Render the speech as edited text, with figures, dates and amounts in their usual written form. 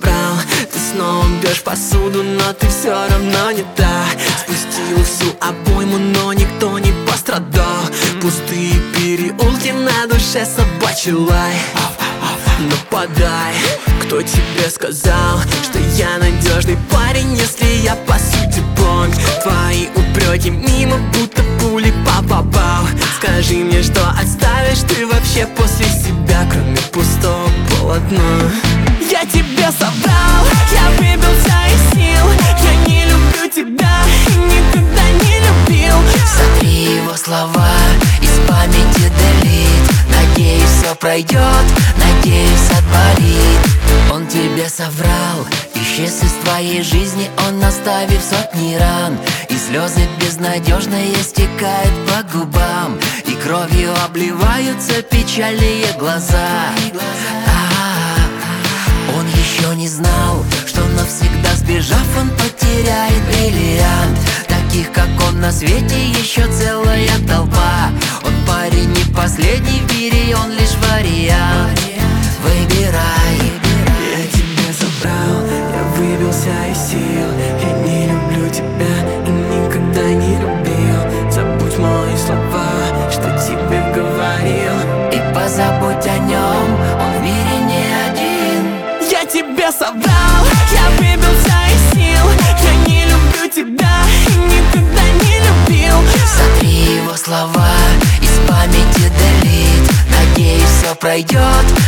забрал. Ты снова бьешь посуду, но ты все равно не та. Спустил всю обойму, но никто не пострадал. Пустые переулки, на душе собачий лай. Но подай, кто тебе сказал, что я надежный парень, если я по сути бомб? Твои упреки мимо, будто пули попал. Скажи мне, что оставишь ты вообще после себя, кроме пустого полотна? Я тебе соврал, я выбился из сил. Я не люблю тебя и никогда не любил. Сотри его слова, из памяти delete. Надеюсь, все пройдет, надеюсь, отболит. Он тебе соврал, исчез из твоей жизни он, оставив сотни ран. И слезы безнадежные стекают по губам, и кровью обливаются печальные глаза. Он еще не знал, что навсегда сбежав, он потеряет бриллиант. Таких, как он, на свете еще целая толпа. Он парень не последний в мире, он лишь вариант. Выбирай. Я тебя забрал, я выбился из сил. Я не люблю тебя и никогда не любил. Забудь мои слова, что тебе говорил, И позабудь о нем, он в мире не один. я тебе соврал, я выбился из сил. Я не люблю тебя и никогда не любил. Сотри его слова, из памяти delete. Надеюсь, все пройдет,